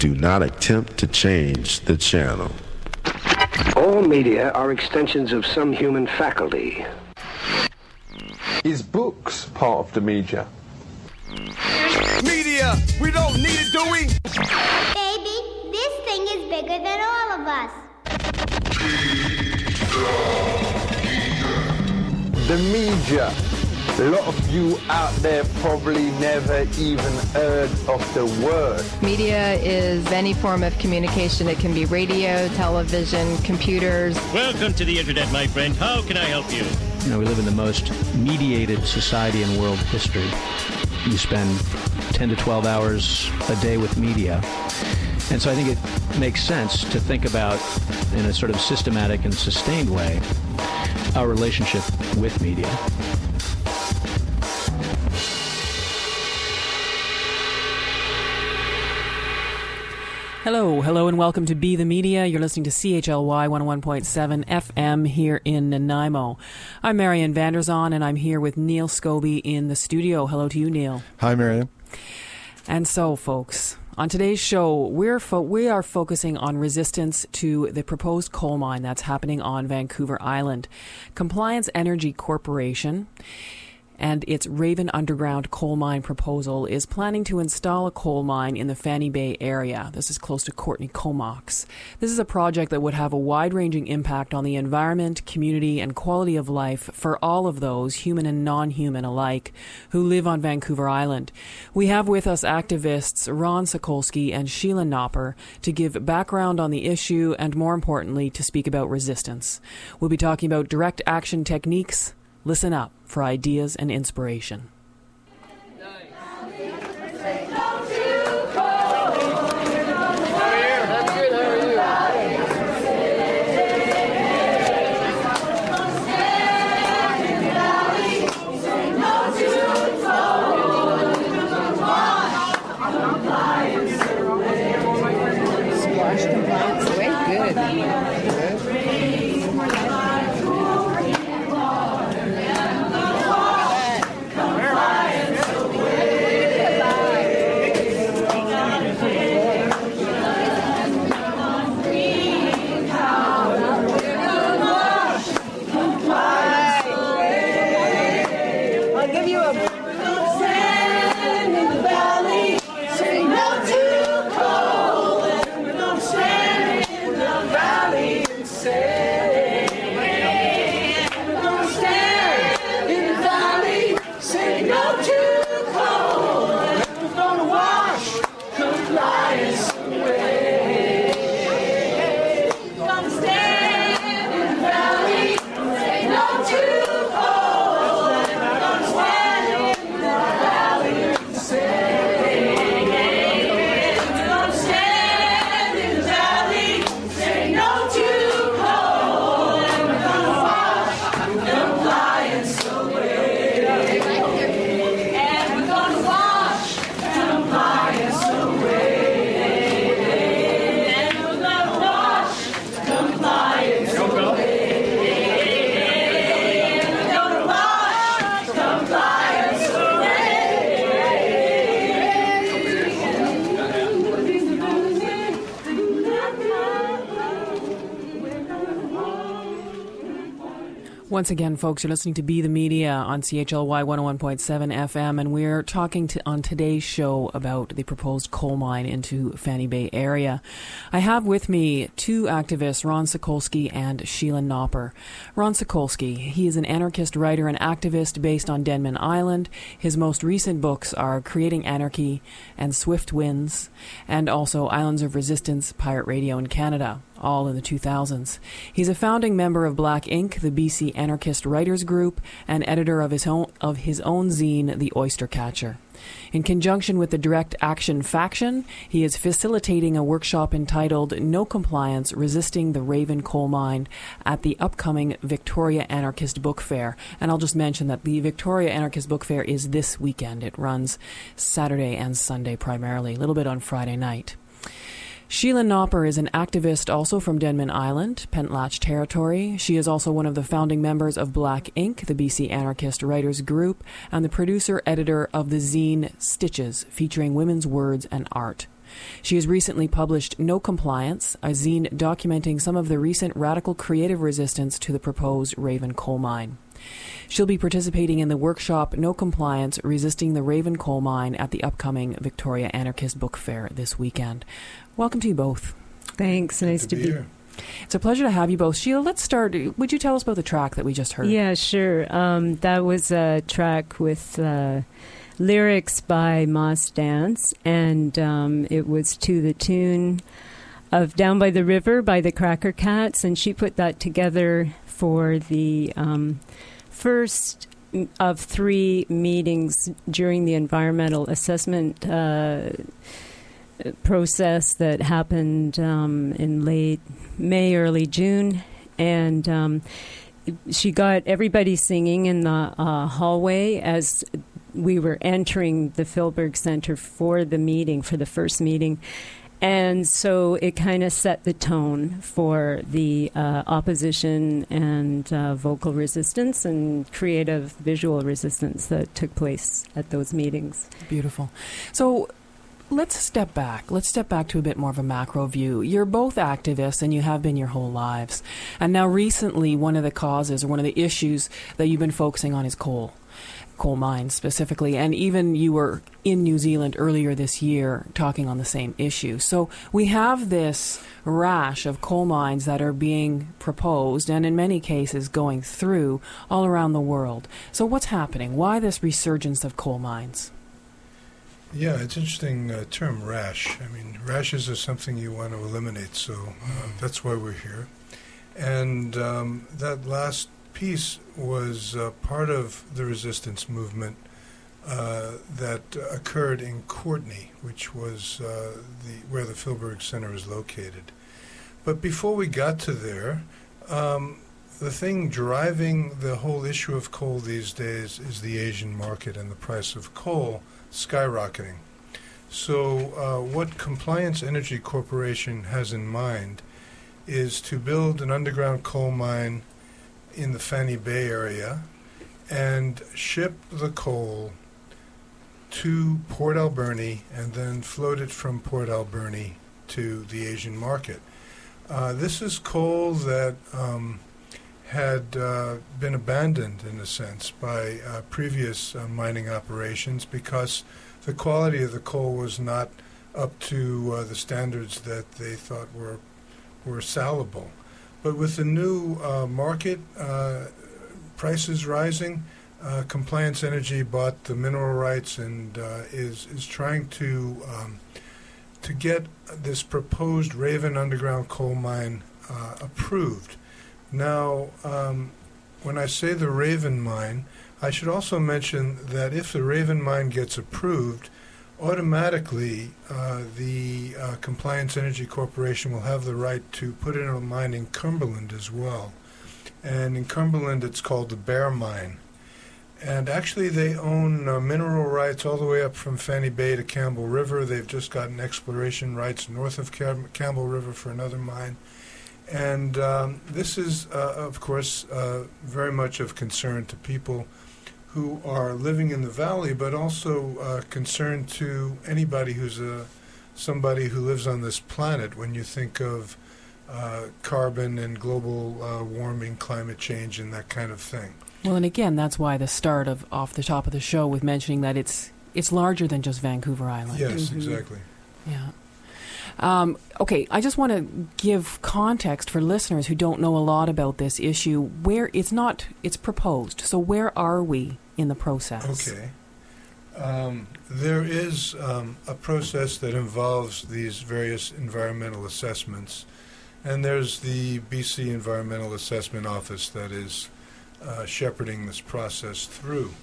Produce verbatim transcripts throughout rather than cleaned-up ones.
Do not attempt to change the channel. All media are extensions of some human faculty. Is books part of the media? Media! We don't need it, do we? Baby, this thing is bigger than all of us. The media. A lot of you out there probably never even heard of the word. Media is any form of communication. It can be radio, television, computers. Welcome to the internet, my friend. How can I help you? You know, we live in the most mediated society in world history. You spend ten to twelve hours a day with media. And so I think it makes sense to think about, in a sort of systematic and sustained way, our relationship with media. Hello, hello, and welcome to Be the Media. You're listening to C H L Y one oh one point seven F M here in Nanaimo. I'm Marian Vanderzon, and I'm here with Neil Scobie in the studio. Hello to you, Neil. Hi, Marian. And so, folks, on today's show, we're fo- we are focusing on resistance to the proposed coal mine that's happening on Vancouver Island. Compliance Energy Corporation and its Raven Underground coal mine proposal is planning to install a coal mine in the Fanny Bay area. This is close to Courtenay Comox. This is a project that would have a wide-ranging impact on the environment, community, and quality of life for all of those, human and non-human alike, who live on Vancouver Island. We have with us activists Ron Sokolsky and Sheila Knopper to give background on the issue and, more importantly, to speak about resistance. We'll be talking about direct action techniques. Listen up for ideas and inspiration. Squash compliance way good. Once again, folks, you're listening to Be the Media on C H L Y one oh one point seven F M, and we're talking to, on today's show about the proposed coal mine into Fanny Bay area. I have with me two activists, Ron Sokolsky and Sheila Knopper. Ron Sokolsky, he is an anarchist writer and activist based on Denman Island. His most recent books are Creating Anarchy and Swift Winds, and also Islands of Resistance, Pirate Radio in Canada, all in the two thousands. He's a founding member of Black Ink, the B C anarchist writers group, and editor of his own, of his own zine, The Oyster Catcher. In conjunction with the Direct Action Faction, he is facilitating a workshop entitled No Compliance, Resisting the Raven Coal Mine at the upcoming Victoria Anarchist Book Fair. And I'll just mention that the Victoria Anarchist Book Fair is this weekend. It runs Saturday and Sunday primarily, a little bit on Friday night. Sheila Knopper is an activist also from Denman Island, Pentlatch Territory. She is also one of the founding members of Black Ink, the B C anarchist writers group, and the producer-editor of the zine Stitches, featuring women's words and art. She has recently published No Compliance, a zine documenting some of the recent radical creative resistance to the proposed Raven coal mine. She'll be participating in the workshop No Compliance, Resisting the Raven Coal Mine at the upcoming Victoria Anarchist Book Fair this weekend. Welcome to you both. Thanks. Nice to, to be here. It's a pleasure to have you both. Sheila, let's start. Would you tell us about the track that we just heard? Yeah, sure. Um, that was a track with uh, lyrics by Moss Dance, and um, it was to the tune of Down by the River by the Cracker Cats, and she put that together for the um, first of three meetings during the environmental assessment uh, process that happened um, in late May, early June. And um, she got everybody singing in the uh, hallway as we were entering the Philberg Center for the meeting, for the first meeting. And so it kind of set the tone for the uh, opposition and uh, vocal resistance and creative visual resistance that took place at those meetings. Beautiful. So let's step back. Let's step back to a bit more of a macro view. You're both activists, and you have been your whole lives. And now recently, one of the causes or one of the issues that you've been focusing on is coal. Coal mines specifically, and even you were in New Zealand earlier this year talking on the same issue. So we have this rash of coal mines that are being proposed and in many cases going through all around the world. So what's happening? Why this resurgence of coal mines? Yeah, it's an interesting uh, term, rash. I mean, rashes are something you want to eliminate, so uh, that's why we're here. And um, that last piece was uh, part of the resistance movement uh, that uh, occurred in Courtenay, which was uh, the where the Philberg Center is located. But before we got to there, um, the thing driving the whole issue of coal these days is the Asian market and the price of coal skyrocketing. So uh, what Compliance Energy Corporation has in mind is to build an underground coal mine in the Fanny Bay area and ship the coal to Port Alberni and then float it from Port Alberni to the Asian market. Uh, this is coal that um, had uh, been abandoned, in a sense, by uh, previous uh, mining operations because the quality of the coal was not up to uh, the standards that they thought were were salable. But with the new uh, market uh, prices rising, uh, Compliance Energy bought the mineral rights and uh, is is trying to um, to get this proposed Raven underground coal mine uh, approved. Now, um, when I say the Raven mine, I should also mention that if the Raven mine gets approved, automatically uh, the uh, Compliance Energy Corporation will have the right to put in a mine in Cumberland as well. And in Cumberland it's called the Bear Mine. And actually they own uh, mineral rights all the way up from Fanny Bay to Campbell River. They've just gotten exploration rights north of Cam- Campbell River for another mine. And um, this is, uh, of course, uh, very much of concern to people who are living in the valley, but also uh, concern to anybody who's a, somebody who lives on this planet when you think of uh, carbon and global uh, warming, climate change, and that kind of thing. Well, and again, that's why the start of off the top of the show with mentioning that it's it's larger than just Vancouver Island. Yes, mm-hmm. Exactly. Yeah. Um, okay, I just want to give context for listeners who don't know a lot about this issue. Where it's not, it's proposed. So where are we in the process? Okay. Um, there is um, a process that involves these various environmental assessments, and there's the B C Environmental Assessment Office that is uh, shepherding this process through.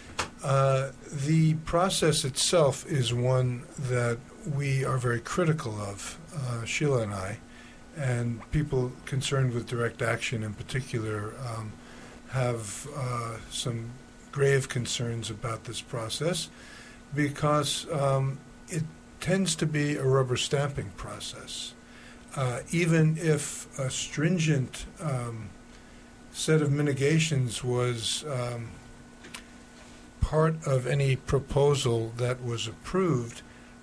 Uh, the process itself is one that we are very critical of, uh, Sheila and I, and people concerned with direct action in particular um, have uh, some grave concerns about this process because um, it tends to be a rubber stamping process. Uh, even if a stringent um, set of mitigations was um, part of any proposal that was approved,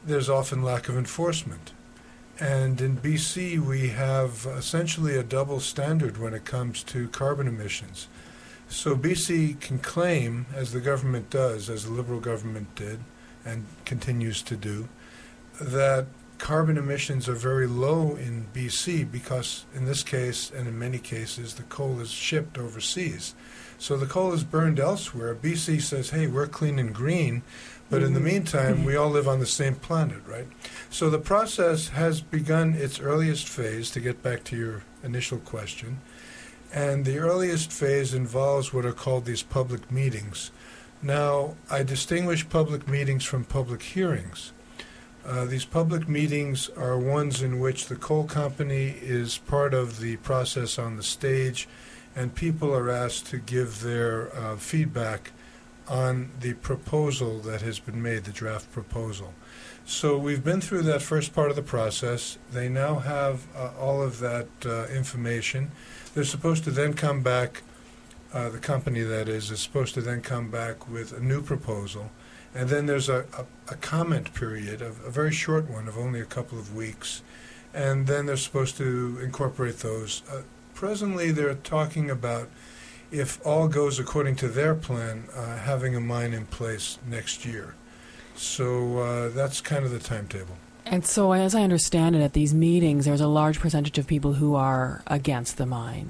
there's often lack of enforcement. And in B C, we have essentially a double standard when it comes to carbon emissions. So B C can claim, as the government does, as the Liberal government did and continues to do, that carbon emissions are very low in B C because in this case, and in many cases, the coal is shipped overseas. So the coal is burned elsewhere. B C says, hey, we're clean and green, but in the meantime, we all live on the same planet, right? So the process has begun its earliest phase, to get back to your initial question, and the earliest phase involves what are called these public meetings. Now, I distinguish public meetings from public hearings. Uh, these public meetings are ones in which the coal company is part of the process on the stage, and people are asked to give their uh, feedback on the proposal that has been made, the draft proposal. So we've been through that first part of the process. They now have uh, all of that uh, information. They're supposed to then come back, uh, the company that is, is supposed to then come back with a new proposal. And then there's a, a, a comment period, a, a very short one of only a couple of weeks. And then they're supposed to incorporate those. Uh, presently, they're talking about, if all goes according to their plan, uh, having a mine in place next year. So uh, that's kind of the timetable. And so, as I understand it, at these meetings, there's a large percentage of people who are against the mine.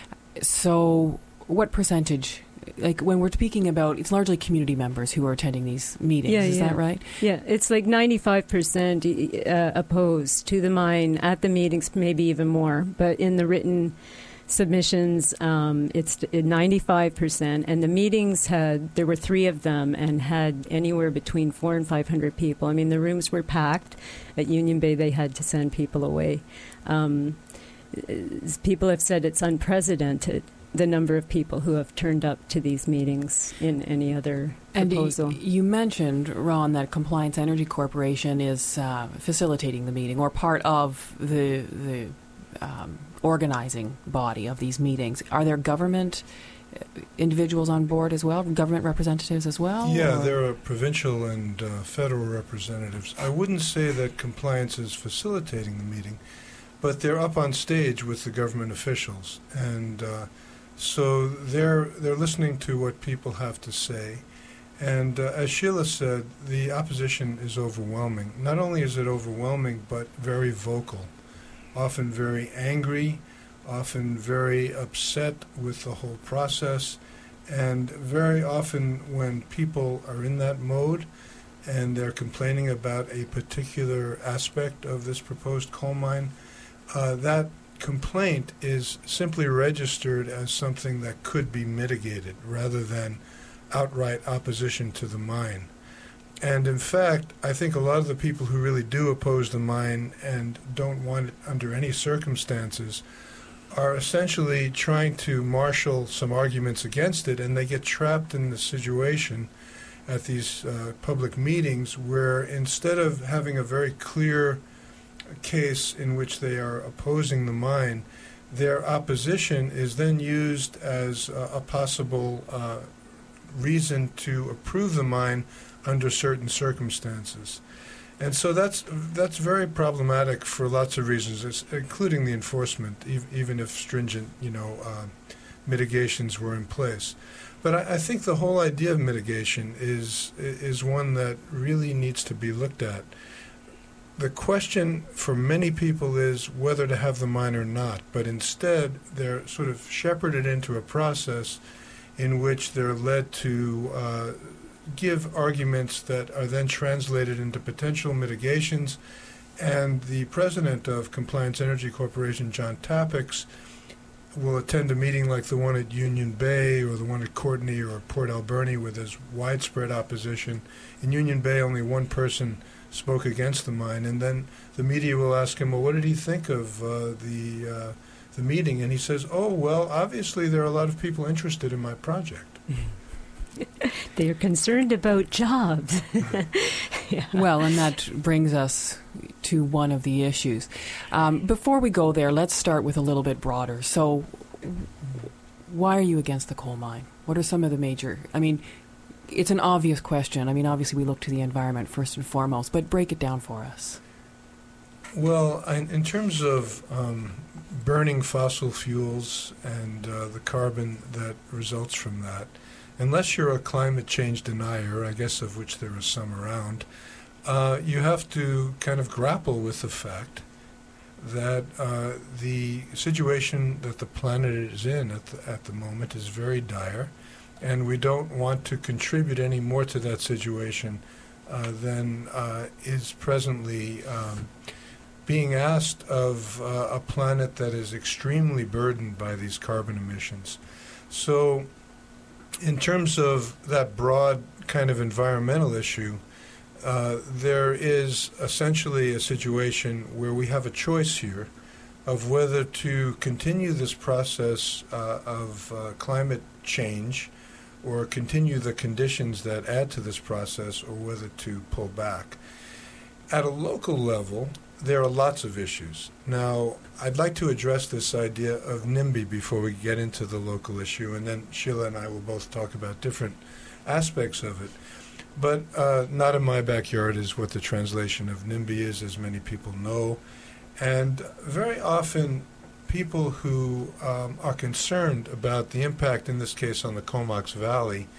So what percentage, like when we're speaking about, it's largely community members who are attending these meetings, yeah, is yeah. that right? Yeah, it's like ninety-five percent uh, opposed to the mine at the meetings, maybe even more. But in the written submissions, um, it's ninety-five percent, and the meetings had, there were three of them, and had anywhere between four and five hundred people. I mean, the rooms were packed. At Union Bay, they had to send people away. Um, people have said it's unprecedented, the number of people who have turned up to these meetings in any other and proposal. Y- you mentioned, Ron, that Compliance Energy Corporation is uh, facilitating the meeting, or part of the the um, organizing body of these meetings. Are there government individuals on board as well, government representatives as well? Yeah, or? there are provincial and uh, federal representatives. I wouldn't say that compliance is facilitating the meeting, but they're up on stage with the government officials, and uh, so they're they're listening to what people have to say. And uh, as Sheila said, the opposition is overwhelming. Not only is it overwhelming, but very vocal, often very angry, often very upset with the whole process, and very often when people are in that mode and they're complaining about a particular aspect of this proposed coal mine, uh, that complaint is simply registered as something that could be mitigated rather than outright opposition to the mine. And in fact, I think a lot of the people who really do oppose the mine and don't want it under any circumstances are essentially trying to marshal some arguments against it, and they get trapped in the situation at these uh, public meetings where instead of having a very clear case in which they are opposing the mine, their opposition is then used as a, a possible uh, reason to approve the mine under certain circumstances. And so that's that's very problematic for lots of reasons, it's, including the enforcement, ev- even if stringent, you know, uh, mitigations were in place. But I, I think the whole idea of mitigation is is one that really needs to be looked at. The question for many people is whether to have the mine or not, but instead they're sort of shepherded into a process in which they're led to uh, give arguments that are then translated into potential mitigations. And the president of Compliance Energy Corporation, John Tapix, will attend a meeting like the one at Union Bay or the one at Courtenay or Port Alberni where there's widespread opposition. In Union Bay, only one person spoke against the mine, and then the media will ask him, well, what did he think of uh, the uh, the meeting? And he says, oh, well, obviously there are a lot of people interested in my project. They're concerned about jobs. Yeah. Well, and that brings us to one of the issues. Um, before we go there, let's start with a little bit broader. So why are you against the coal mine? What are some of the major... I mean, it's an obvious question. I mean, obviously we look to the environment first and foremost, but break it down for us. Well, in, in terms of um, burning fossil fuels and uh, the carbon that results from that, unless you're a climate change denier, I guess of which there are some around, uh, you have to kind of grapple with the fact that uh, the situation that the planet is in at the, at the moment is very dire, and we don't want to contribute any more to that situation uh, than uh, is presently um, being asked of uh, a planet that is extremely burdened by these carbon emissions. So in terms of that broad kind of environmental issue, uh, there is essentially a situation where we have a choice here of whether to continue this process uh, of uh, climate change or continue the conditions that add to this process, or whether to pull back. At a local level, there are lots of issues. Now, I'd like to address this idea of NIMBY before we get into the local issue, and then Sheila and I will both talk about different aspects of it. But uh, not in my backyard is what the translation of NIMBY is, as many people know. And very often, people who um, are concerned about the impact, in this case on the Comox Valley,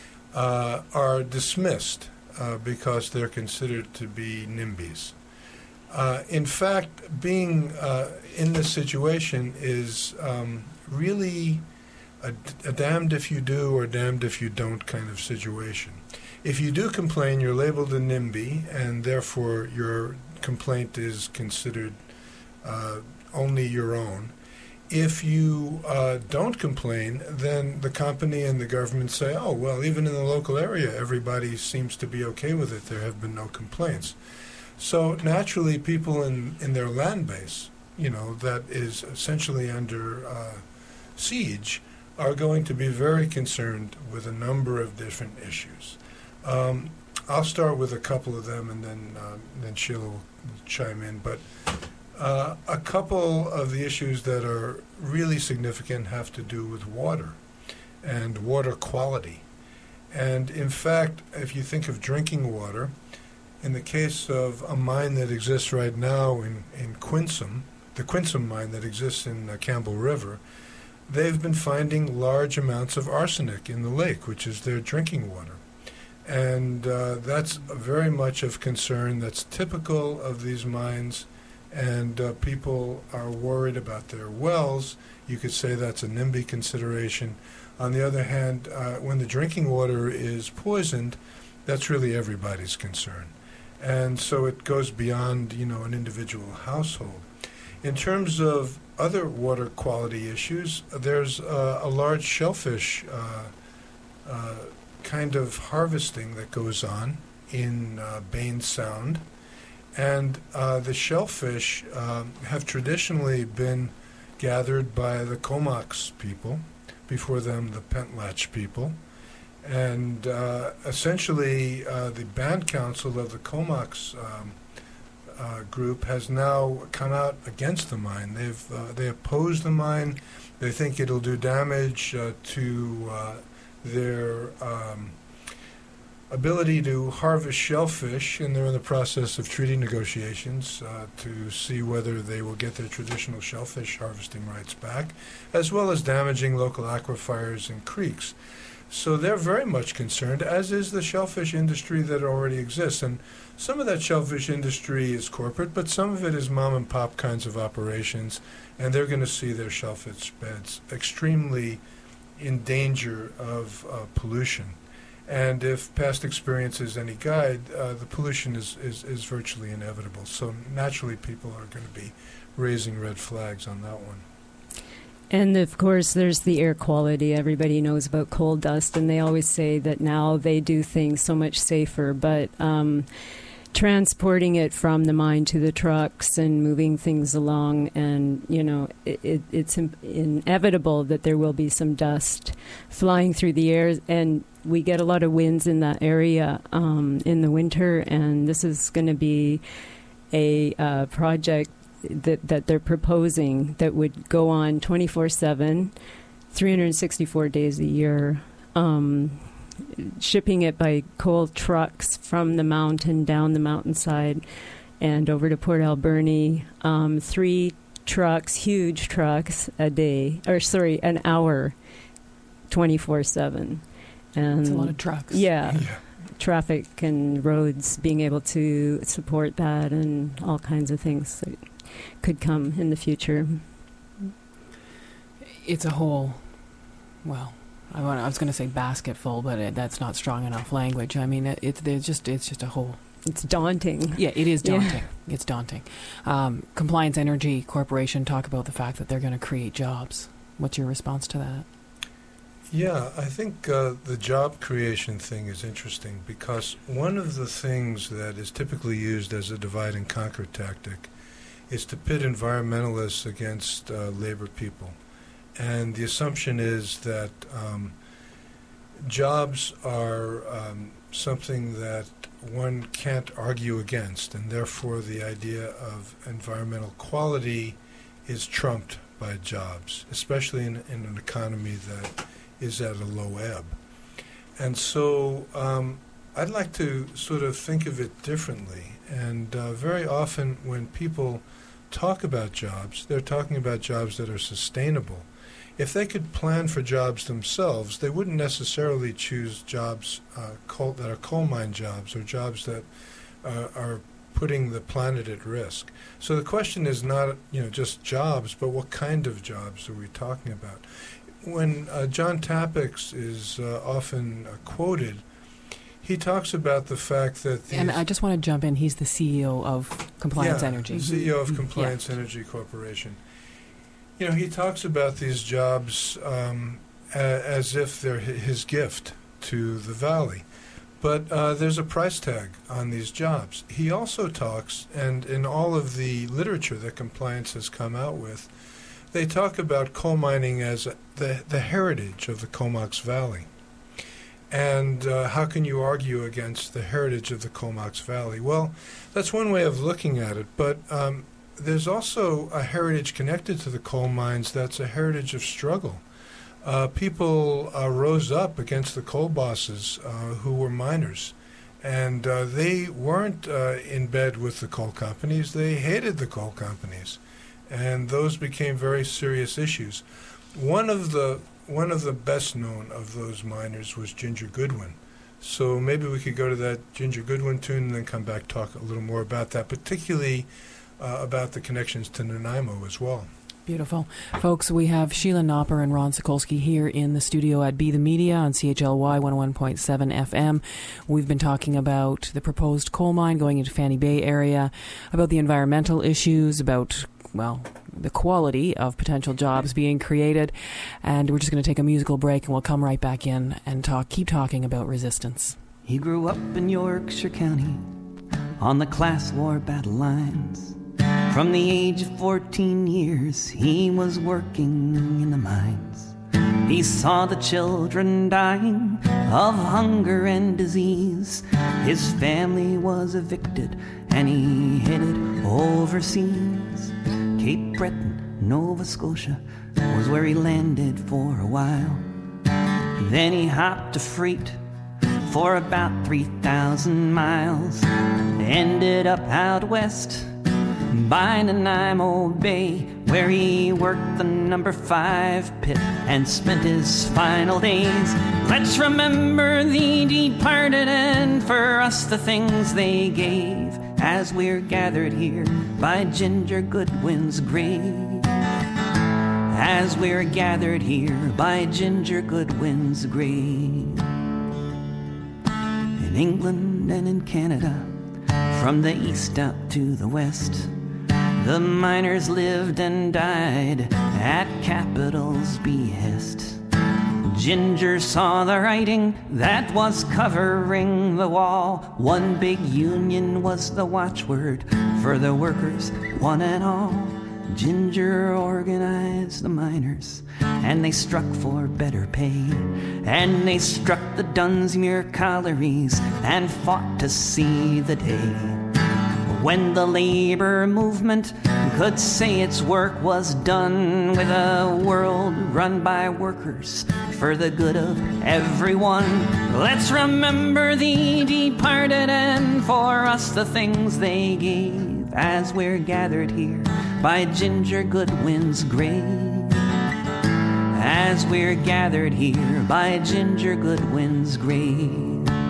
uh, are dismissed uh, because they're considered to be NIMBYs. Uh, in fact, being uh, in this situation is um, really a, a damned if you do or damned if you don't kind of situation. If you do complain, you're labeled a NIMBY, and therefore your complaint is considered uh, only your own. If you uh, don't complain, then the company and the government say, oh, well, even in the local area, everybody seems to be okay with it. There have been no complaints. So naturally, people in, in their land base, you know, that is essentially under uh, siege, are going to be very concerned with a number of different issues. Um, I'll start with a couple of them, and then uh, then Sheila will chime in. But uh, a couple of the issues that are really significant have to do with water and water quality. And in fact, if you think of drinking water, in the case of a mine that exists right now in, in Quinsam, the Quinsam mine that exists in uh, Campbell River, they've been finding large amounts of arsenic in the lake, which is their drinking water. And uh, that's very much of concern. That's typical of these mines, and uh, people are worried about their wells. You could say that's a NIMBY consideration. On the other hand, uh, when the drinking water is poisoned, that's really everybody's concern. And so it goes beyond, you know, an individual household. In terms of other water quality issues, there's uh, a large shellfish uh, uh, kind of harvesting that goes on in uh, Baines Sound. And uh, the shellfish um, have traditionally been gathered by the Comox people, before them the Pentlatch people. And uh, essentially, uh, the band council of the Comox um, uh, group has now come out against the mine. They've uh, they oppose the mine. They think it'll do damage uh, to uh, their um, ability to harvest shellfish, and they're in the process of treaty negotiations uh, to see whether they will get their traditional shellfish harvesting rights back, as well as damaging local aquifers and creeks. So they're very much concerned, as is the shellfish industry that already exists. And some of that shellfish industry is corporate, but some of it is mom-and-pop kinds of operations, and they're going to see their shellfish beds extremely in danger of uh, pollution. And if past experience is any guide, uh, the pollution is, is, is virtually inevitable. So naturally, people are going to be raising red flags on that one. And, of course, there's the air quality. Everybody knows about coal dust, and they always say that now they do things so much safer. But um, transporting it from the mine to the trucks and moving things along, and, you know, it, it, it's in- inevitable that there will be some dust flying through the air. And we get a lot of winds in that area um, in the winter, and this is going to be a uh, project that that they're proposing that would go on twenty-four seven, three hundred sixty-four days a year, um, shipping it by coal trucks from the mountain down the mountainside and over to Port Alberni. Um, three trucks, huge trucks a day, or sorry, an hour, twenty-four seven. And That's a lot of trucks. Yeah. Yeah. Traffic and roads being able to support that and all kinds of things that could come in the future. It's a whole, well, I, want, I was going to say basket full, but it, that's not strong enough language. I mean, it, it's there's just it's just a whole. It's daunting. Yeah, it is daunting. Yeah. It's daunting. Um, Compliance Energy Corporation talk about the fact that they're going to create jobs. What's your response to that? Yeah, I think uh, the job creation thing is interesting because one of the things that is typically used as a divide and conquer tactic is to pit environmentalists against uh, labor people. And the assumption is that um, jobs are um, something that one can't argue against, and therefore the idea of environmental quality is trumped by jobs, especially in, in an economy that is at a low ebb. And so um, I'd like to sort of think of it differently. And uh, very often when people talk about jobs, they're talking about jobs that are sustainable. If they could plan for jobs themselves, they wouldn't necessarily choose jobs uh, coal, that are coal mine jobs or jobs that uh, are putting the planet at risk. So the question is not, you know, just jobs, but what kind of jobs are we talking about? When uh, John Tapix is uh, often uh, quoted, he talks about the fact that these... And I just want to jump in. He's the C E O of Compliance yeah, Energy. the C E O of Mm-hmm. Compliance yeah. Energy Corporation. You know, he talks about these jobs um, a, as if they're hi- his gift to the valley. But uh, there's a price tag on these jobs. He also talks, and in all of the literature that Compliance has come out with, they talk about coal mining as a, the, the heritage of the Comox Valley. And uh, how can you argue against the heritage of the Comox Valley? Well, that's one way of looking at it, but um, there's also a heritage connected to the coal mines that's a heritage of struggle. Uh, people uh, rose up against the coal bosses uh, who were miners, and uh, they weren't uh, in bed with the coal companies. They hated the coal companies, and those became very serious issues. One of the one of the best known of those miners was Ginger Goodwin. So maybe we could go to that Ginger Goodwin tune and then come back talk a little more about that, particularly uh, about the connections to Nanaimo as well. Beautiful. Folks, we have Sheila Knopper and Ron Sokolsky here in the studio at Be the Media on C H L Y one oh one point seven F M. We've been talking about the proposed coal mine going into Fanny Bay area, about the environmental issues, about, well, the quality of potential jobs being created. And we're just going to take a musical break and we'll come right back in and talk, keep talking about resistance. He grew up in Yorkshire County on the class war battle lines. From the age of fourteen years, he was working in the mines. He saw the children dying of hunger and disease. His family was evicted and he headed overseas. Cape Breton, Nova Scotia, was where he landed for a while. Then he hopped a freight for about three thousand miles. Ended up out west by Nanaimo Bay, where he worked the number five pit and spent his final days. Let's remember the departed and for us the things they gave, as we're gathered here by Ginger Goodwin's grave. As we're gathered here by Ginger Goodwin's grave. In England and in Canada, from the east out to the west, the miners lived and died at capital's behest. Ginger saw the writing that was covering the wall. One big union was the watchword for the workers, one and all. Ginger organized the miners, and they struck for better pay. And they struck the Dunsmuir collieries and fought to see the day when the labor movement could say its work was done with a world run by workers for the good of everyone. Let's remember the departed and for us the things they gave as we're gathered here by Ginger Goodwin's grave. As we're gathered here by Ginger Goodwin's grave.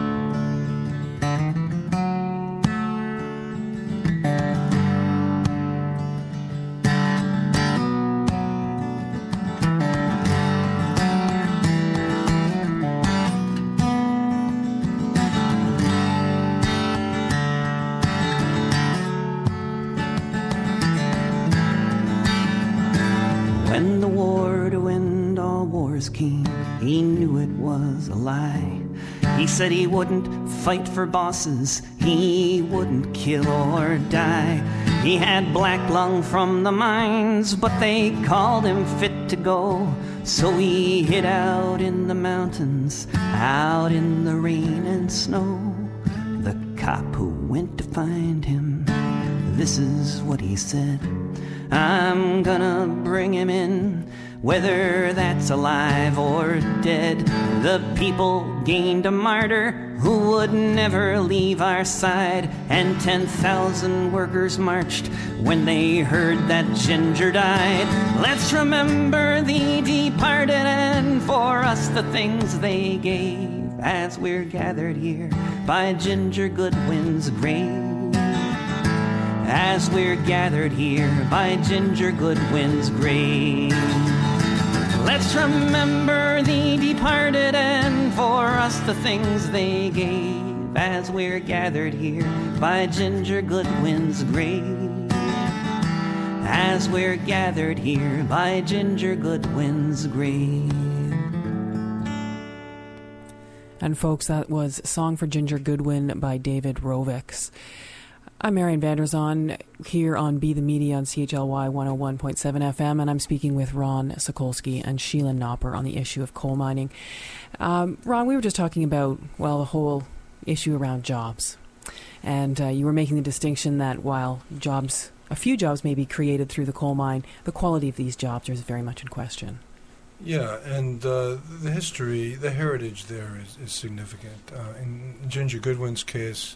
When the war to end all wars came, he knew it was a lie. He said he wouldn't fight for bosses, he wouldn't kill or die. He had black lung from the mines, but they called him fit to go. So he hid out in the mountains, out in the rain and snow. The cop who went to find him, this is what he said: I'm gonna bring him in, whether that's alive or dead. The people gained a martyr who would never leave our side, and ten thousand workers marched when they heard that Ginger died. Let's remember the departed and for us the things they gave as we're gathered here by Ginger Goodwin's grave. As we're gathered here by Ginger Goodwin's grave. Let's remember the departed and for us the things they gave as we're gathered here by Ginger Goodwin's grave. As we're gathered here by Ginger Goodwin's grave. And folks, that was Song for Ginger Goodwin by David Rovics. I'm Marian Vanderzon here on Be the Media on C H L Y one oh one point seven F M, and I'm speaking with Ron Sokolsky and Sheila Knopper on the issue of coal mining. Um, Ron, we were just talking about, well, the whole issue around jobs. And uh, you were making the distinction that while jobs, a few jobs may be created through the coal mine, the quality of these jobs is very much in question. Yeah, and uh, the history, the heritage there is, is significant. Uh, in Ginger Goodwin's case,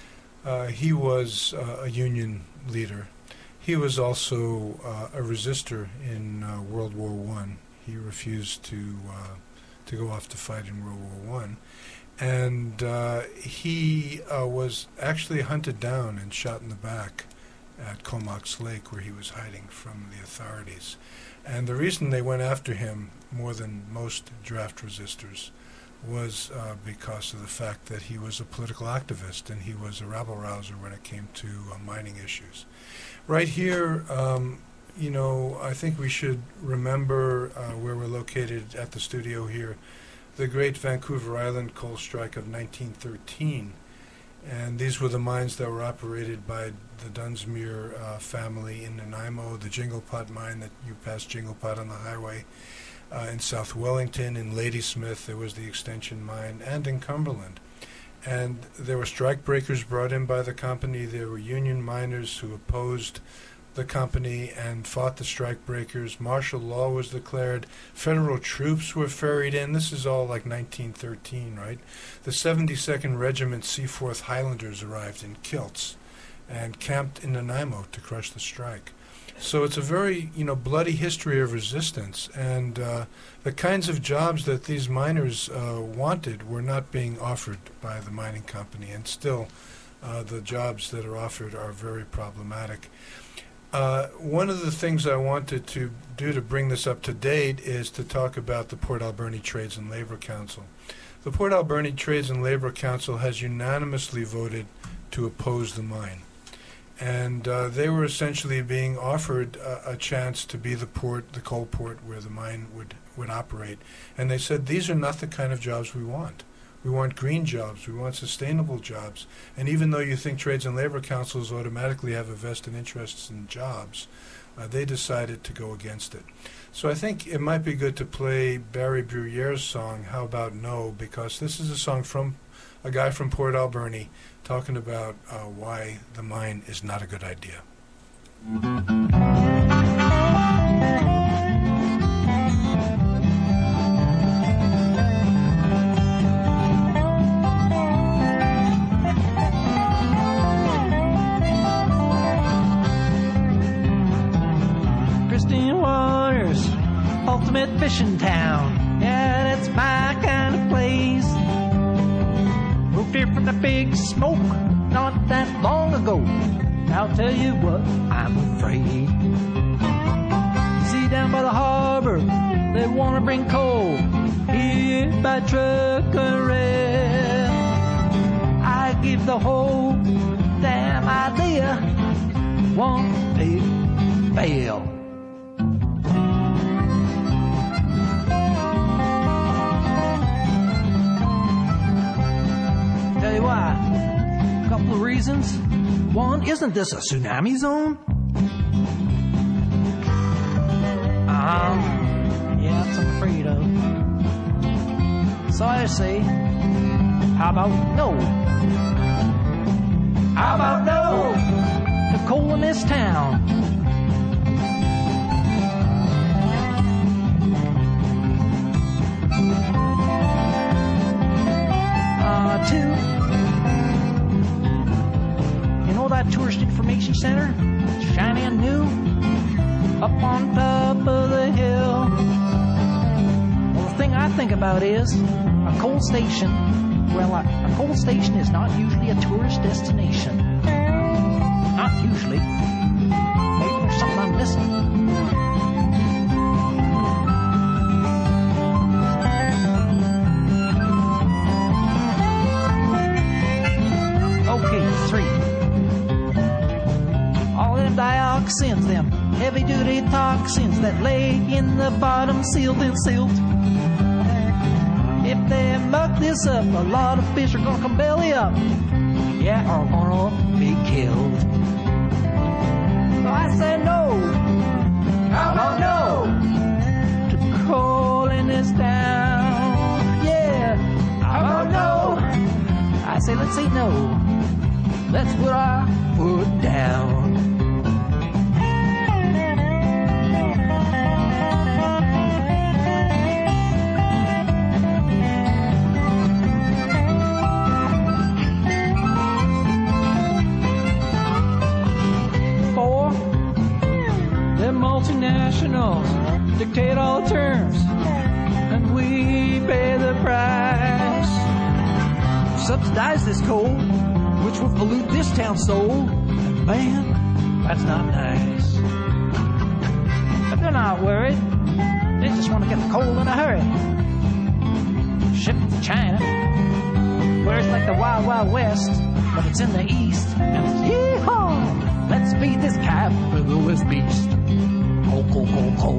Uh, he was uh, a union leader. He was also uh, a resistor in uh, World War One. He refused to uh, to go off to fight in World War One, and uh, he uh, was actually hunted down and shot in the back at Comox Lake, where he was hiding from the authorities. And the reason they went after him more than most draft resistors was uh, because of the fact that he was a political activist and he was a rabble-rouser when it came to uh, mining issues. Right here, um, you know, I think we should remember uh, where we're located at the studio here, the great Vancouver Island coal strike of nineteen thirteen. And these were the mines that were operated by the Dunsmuir uh, family in Nanaimo, the Jinglepot mine that you passed Jinglepot on the highway. Uh, in South Wellington, in Ladysmith, there was the extension mine, and in Cumberland. And there were strike breakers brought in by the company. There were union miners who opposed the company and fought the strike breakers. Martial law was declared. Federal troops were ferried in. This is all like nineteen thirteen, right? The seventy-second Regiment Seaforth Highlanders arrived in kilts and camped in Nanaimo to crush the strike. So it's a very, you know, bloody history of resistance, and uh, the kinds of jobs that these miners uh, wanted were not being offered by the mining company, and still uh, the jobs that are offered are very problematic. Uh, one of the things I wanted to do to bring this up to date is to talk about the Port Alberni Trades and Labor Council. The Port Alberni Trades and Labor Council has unanimously voted to oppose the mine. And uh, they were essentially being offered a, a chance to be the port, the coal port where the mine would, would operate. And they said, these are not the kind of jobs we want. We want green jobs. We want sustainable jobs. And even though you think trades and labor councils automatically have a vested interest in jobs, uh, they decided to go against it. So I think it might be good to play Barry Bruyère's song, How About No, because this is a song from a guy from Port Alberni talking about uh, why the mine is not a good idea. Christine Waters, ultimate fishing town. Yeah, that's my kind of place. Moved here from the big smoke not that long ago. I'll tell you what, I'm afraid. See, down by the harbor, they want to bring coal here by truck or rail. I give the whole damn idea one big fail. Tell you why. A couple of reasons. One, isn't this a tsunami zone? Um, yeah, that's what I'm afraid of. So I say, how about no? How about no? The coal in this town. Uh, two. You know that tourist information center? Shiny and new? Up on top of the hill. Well, the thing I think about is a coal station. Well, a, a coal station is not usually a tourist destination. Not usually. Maybe there's something I'm missing. Okay, three. All them dioxins, them heavy-duty toxins that lay in the bottom sealed and sealed. If they muck this up, a lot of fish are gonna come belly up. Yeah, or gonna be killed. So I say no. How about no? To coal in this town. Yeah, how about no? I say let's say no. That's what I put down. Multinationals dictate all the terms, and we pay the price. Subsidize this coal, which will pollute this town's soul. And man, that's not nice. But they're not worried. They just want to get the coal in a hurry. Ship it to China, where it's like the Wild Wild West, but it's in the East. And it's yee-haw! Let's feed this capitalist beast. Coal, coal, coal, coal.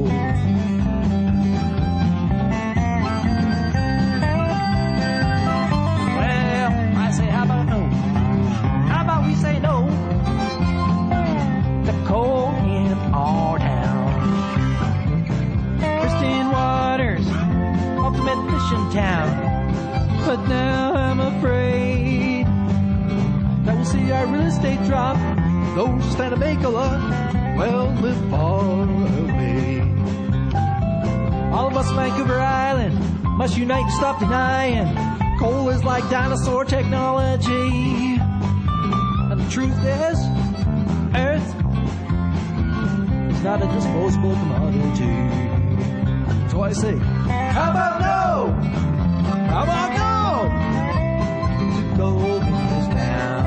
Well, I say, how about no? How about we say no? The coal in our town. Christine Waters, ultimate fishing town. But now I'm afraid that we'll see our real estate drop. Those that make a lot, well, live far away. All of us, Vancouver Island, must unite and stop denying coal is like dinosaur technology. And the truth is, Earth is not a disposable commodity. So I say, how about no? How about no? To gold in this town.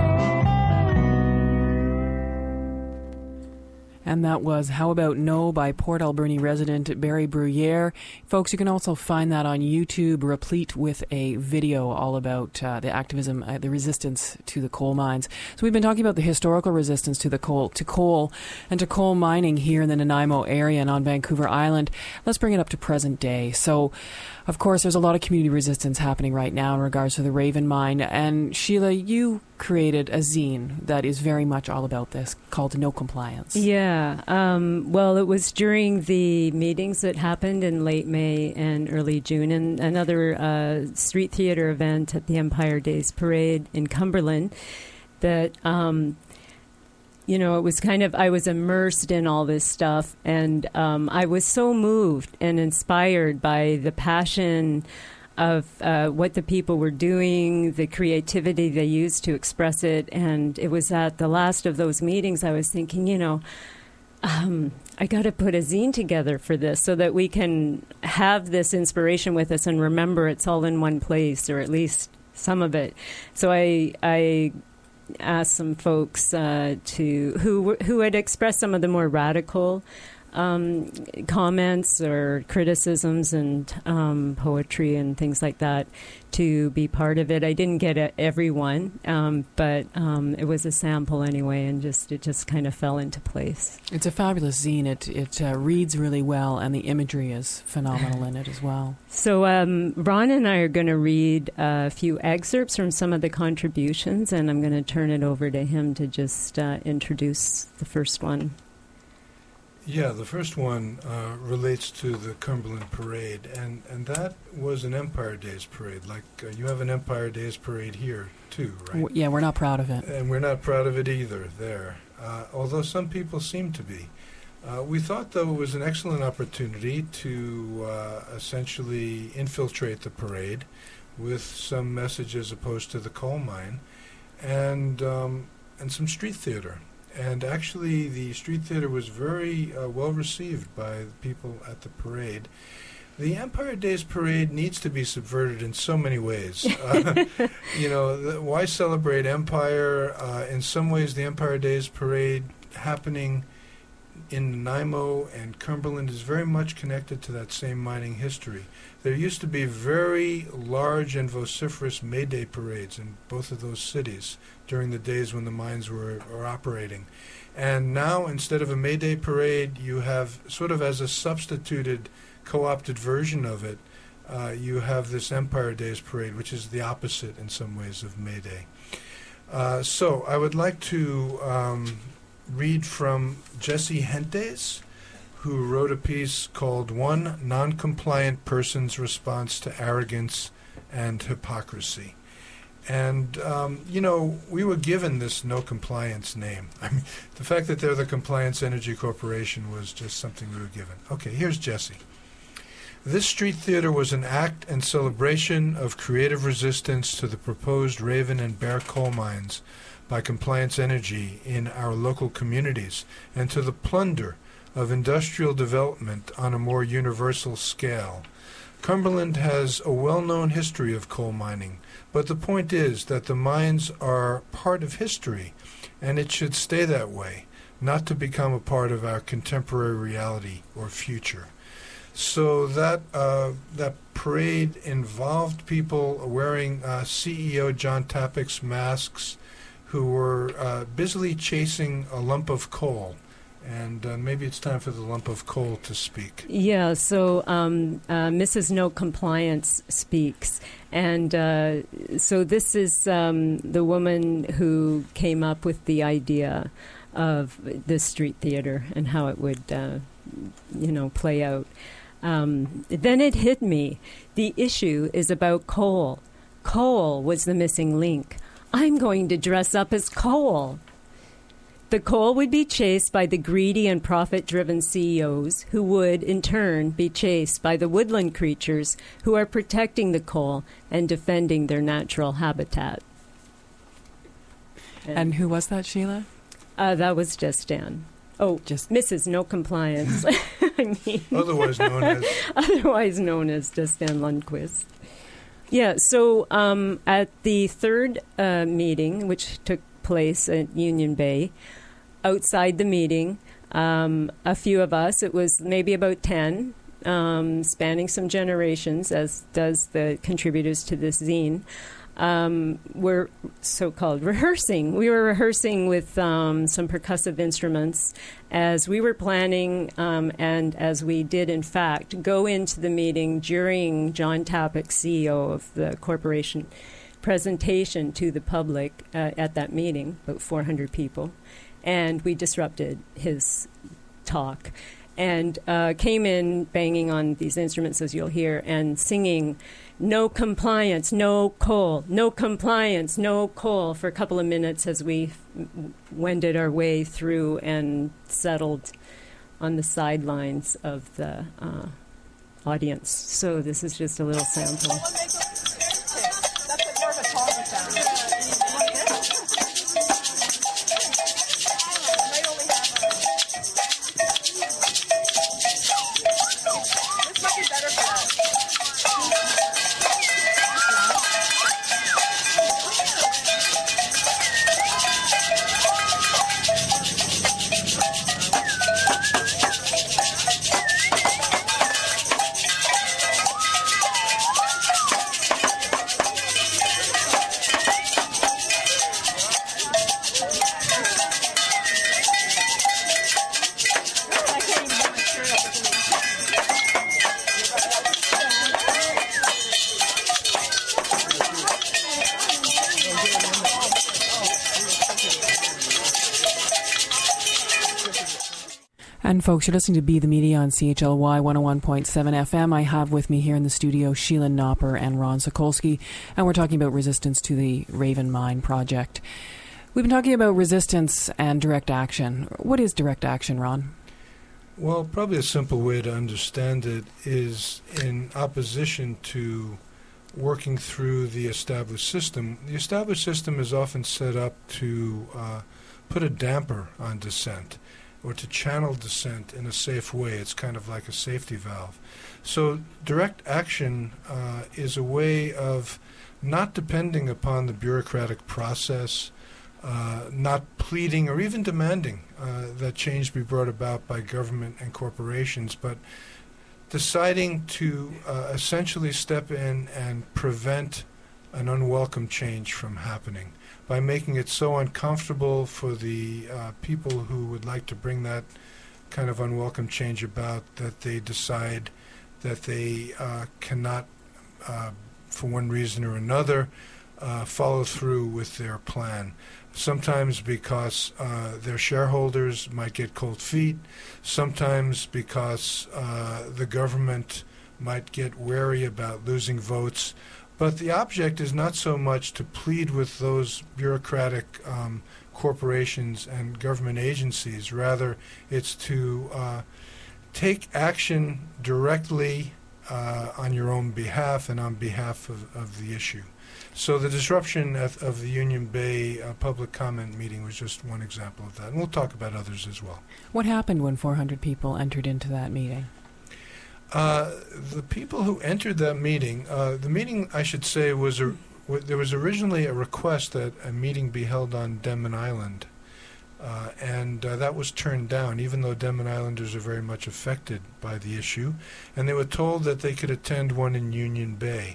And that was How About No by Port Alberni resident Barry Bruyere. Folks, you can also find that on YouTube, replete with a video all about uh, the activism, uh, the resistance to the coal mines. So we've been talking about the historical resistance to the coal, to coal and to coal mining here in the Nanaimo area and on Vancouver Island. Let's bring it up to present day. So, of course, there's a lot of community resistance happening right now in regards to the Raven mine. And Sheila, you created a zine that is very much all about this, called No Compliance. Yeah. Um, well, it was during the meetings that happened in late May and early June, and another uh, street theater event at the Empire Days Parade in Cumberland that... Um, You know, it was kind of, I was immersed in all this stuff, and um, I was so moved and inspired by the passion of uh, what the people were doing, the creativity they used to express it. And it was at the last of those meetings I was thinking, you know, um, I got to put a zine together for this so that we can have this inspiration with us and remember it's all in one place, or at least some of it. So I I asked some folks uh, to who who had expressed some of the more radical um, comments or criticisms and um, poetry and things like that to be part of it. I didn't get a, everyone, um, but um, it was a sample anyway, and just it just kind of fell into place. It's a fabulous zine. It it uh, reads really well, and the imagery is phenomenal in it as well. So um, Ron and I are going to read a few excerpts from some of the contributions, and I'm going to turn it over to him to just uh, introduce the first one. Yeah, the first one uh, relates to the Cumberland Parade, and, and that was an Empire Days Parade. Like, uh, you have an Empire Days Parade here, too, right? W- yeah, we're not proud of it. And we're not proud of it either there, uh, although some people seem to be. Uh, we thought, though, it was an excellent opportunity to uh, essentially infiltrate the parade with some message as opposed to the coal mine, and, um, and some street theater. And actually, the street theater was very uh, well received by the people at the parade. The Empire Days Parade needs to be subverted in so many ways. Uh, you know, the, why celebrate Empire? Uh, in some ways, the Empire Days Parade happening in Nanaimo and Cumberland is very much connected to that same mining history. There used to be very large and vociferous May Day parades in both of those cities during the days when the mines were, were operating. And now, instead of a May Day parade, you have sort of as a substituted, co-opted version of it, uh, you have this Empire Days Parade, which is the opposite in some ways of May Day. Uh, so I would like to um, read from Jesse Hentes, who wrote a piece called One Non-Compliant Person's Response to Arrogance and Hypocrisy. And, um, you know, we were given this no compliance name. I mean, the fact that they're the Compliance Energy Corporation was just something we were given. Okay, here's Jesse. This street theater was an act and celebration of creative resistance to the proposed Raven and Bear coal mines by Compliance Energy in our local communities, and to the plunder of industrial development on a more universal scale. Cumberland has a well-known history of coal mining, but the point is that the mines are part of history, and it should stay that way, not to become a part of our contemporary reality or future. So that uh, that parade involved people wearing uh, C E O John Tapek's masks, who were uh, busily chasing a lump of coal. And uh, maybe it's time for the lump of coal to speak. Yeah, so um, uh, Missus No Compliance speaks. And uh, so this is um, the woman who came up with the idea of the street theater and how it would, uh, you know, play out. Um, then it hit me. The issue is about coal. Coal was the missing link. I'm going to dress up as coal. The coal would be chased by the greedy and profit-driven C E Os, who would, in turn, be chased by the woodland creatures who are protecting the coal and defending their natural habitat. And, and who was that, Sheila? Uh, that was just Dan. Oh, just Missus No Compliance. I mean, otherwise known as otherwise known as just Dan Lundquist. Yeah. So um, at the third uh, meeting, which took place at Union Bay, outside the meeting, um, a few of us, it was maybe about ten, um, spanning some generations, as does the contributors to this zine, um, were so-called rehearsing. We were rehearsing with um, some percussive instruments as we were planning, um, and as we did, in fact, go into the meeting during John Tapek, C E O of the corporation, presentation to the public uh, at that meeting, about four hundred people, and we disrupted his talk and uh, came in banging on these instruments, as you'll hear, and singing no compliance, no coal, no compliance, no coal for a couple of minutes as we wended our way through and settled on the sidelines of the uh, audience. So this is just a little sample. And folks, you're listening to Be the Media on C H L Y one oh one point seven F M. I have with me here in the studio Sheila Knopper and Ron Sokolsky, and we're talking about resistance to the Raven Mine project. We've been talking about resistance and direct action. What is direct action, Ron? Well, probably a simple way to understand it is in opposition to working through the established system. The established system is often set up to uh, put a damper on dissent, or to channel dissent in a safe way. It's kind of like a safety valve. So direct action uh, is a way of not depending upon the bureaucratic process, uh, not pleading or even demanding uh, that change be brought about by government and corporations, but deciding to uh, essentially step in and prevent an unwelcome change from happening by making it so uncomfortable for the uh, people who would like to bring that kind of unwelcome change about that they decide that they uh, cannot, uh, for one reason or another, uh, follow through with their plan. Sometimes because uh, their shareholders might get cold feet, sometimes because uh, the government might get wary about losing votes. But the object is not so much to plead with those bureaucratic um, corporations and government agencies. Rather, it's to uh, take action directly uh, on your own behalf and on behalf of, of the issue. So the disruption of, of the Union Bay uh, public comment meeting was just one example of that. And we'll talk about others as well. What happened when four hundred people entered into that meeting? Uh, the people who entered that meeting, uh, the meeting, I should say, was a, w- there was originally a request that a meeting be held on Denman Island, uh, and uh, that was turned down, even though Denman Islanders are very much affected by the issue, and they were told that they could attend one in Union Bay.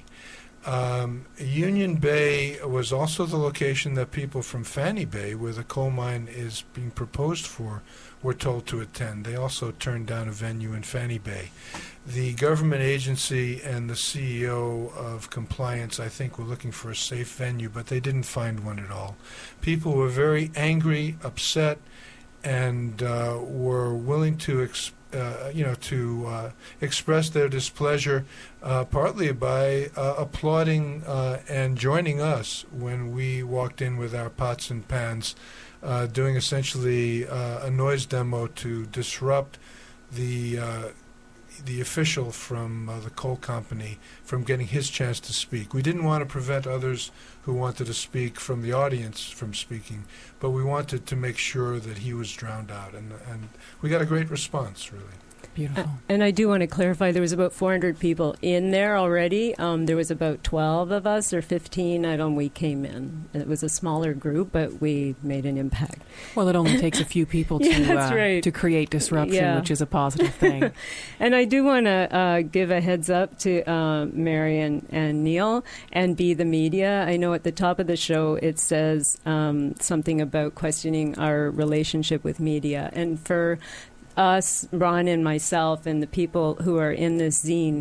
Um, Union Bay was also the location that people from Fanny Bay, where the coal mine is being proposed for, were told to attend. They also turned down a venue in Fanny Bay. The government agency and the C E O of compliance, I think, were looking for a safe venue, but they didn't find one at all. People were very angry, upset, and uh, were willing to ex- uh, you know, to uh, express their displeasure, uh, partly by uh, applauding uh, and joining us when we walked in with our pots and pans, uh, doing essentially uh, a noise demo to disrupt the uh, the official from uh, the coal company from getting his chance to speak. We didn't want to prevent others who wanted to speak from the audience from speaking, but we wanted to make sure that he was drowned out, and and we got a great response, really. Beautiful. Uh, and I do want to clarify, there was about four hundred people in there already. Um, there was about twelve of us, or fifteen, I don't know, we came in. It was a smaller group, but we made an impact. Well, it only takes a few people to, yeah, that's uh, right. to create disruption, yeah. which is a positive thing. And I do want to uh, give a heads up to uh, Mary and, and Neil and Be the Media. I know at the top of the show it says um, something about questioning our relationship with media. And for us, Ron and myself, and the people who are in this zine,